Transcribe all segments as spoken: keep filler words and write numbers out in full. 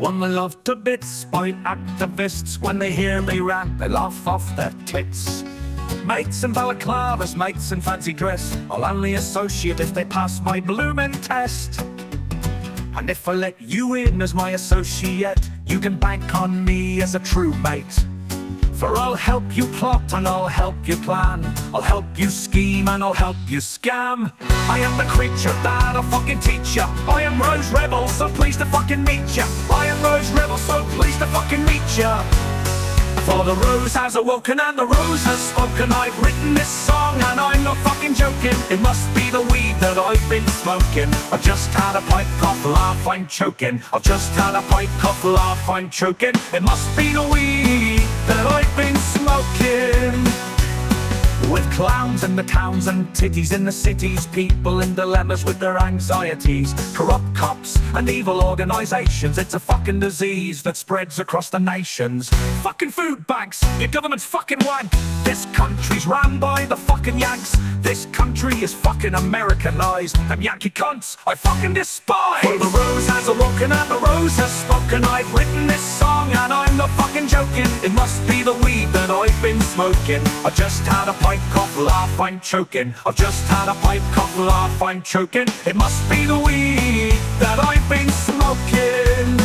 One they love to bits by activists. When they hear me rant, they laugh off their tits. Mates in balaclavas, mates in fancy dress, I'll only associate if they pass my bloomin' test. And if I let you in as my associate, you can bank on me as a true mate. For I'll help you plot and I'll help you plan, I'll help you scheme and I'll help you scam. I am the creature that I'll fucking teach ya. I am Rose Rebel, so pleased to fucking meet ya. I am Rose Rebel, so pleased to fucking meet ya. For the rose has awoken and the rose has spoken. I've written this song and I'm not fucking joking. It must be the weed that I've been smoking. I've just had a pipe, cough, laugh, I'm choking. I've just had a pipe, cough, laugh, I'm choking. It must be the weed that I've been smoking. With clowns in the towns and titties in the cities, people in dilemmas with their anxieties, corrupt cops and evil organizations. It's a fucking disease that spreads across the nations. Fucking food banks, your government's fucking wank. This country's ran by the fucking Yanks. This country is fucking Americanized. Them Yankee cunts I fucking despise. Well, the rose has awoken and the rose has spoken. I've written this song and I'm not fucking joking. It must be the weed that I've been smoking. I just had a pipe, cough, laugh, I'm choking. I've just had a pipe, cough, laugh, I'm choking. It must be the weed that I've been smoking.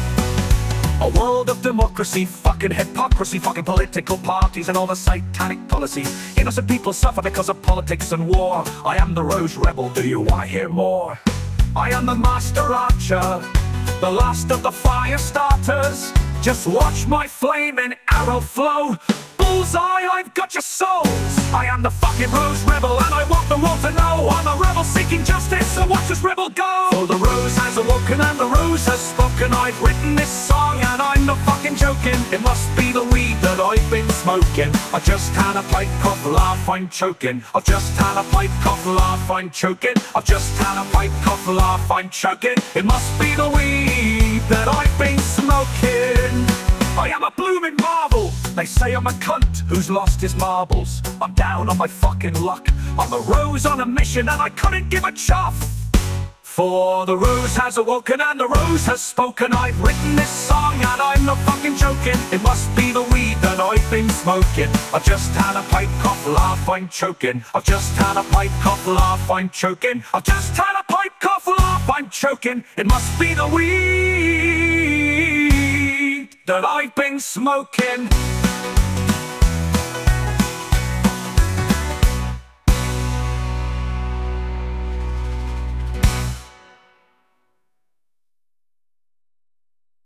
A world of democracy, fucking hypocrisy, fucking political parties and all the satanic policies. Innocent people suffer because of politics and war. I am the Rose Rebel, do you want to hear more? I am the master archer, the last of the fire starters. Just watch my flaming arrow flow. Bullseye, I've got your souls. I am the fucking Rose Rebel and I want the world to know I'm a rebel seeking justice, so watch this rebel go. For the rose has awoken and the rose has spoken. I've written this song and I'm not fucking joking. It must be the weed that I've been smoking. I just had a pipe, cough, laugh, I'm choking. I've just had a pipe, cough, laugh, I'm choking. I've just had a pipe, cough, laugh, I'm choking. It must be the weed that I've been smoking. I am a blooming marvel. They say I'm a cunt who's lost his marbles. I'm down on my fucking luck. I'm a rose on a mission and I couldn't give a chuff. For the rose has awoken and the rose has spoken. I've written this song and I'm not fucking joking. It must be the weed that I've been smoking. I've just had a pipe, cough, laugh, I'm choking. I've just had a pipe, cough, laugh, I'm choking. I've just had a pipe, cough, laugh, I'm choking. It must be the weed that I've been smoking.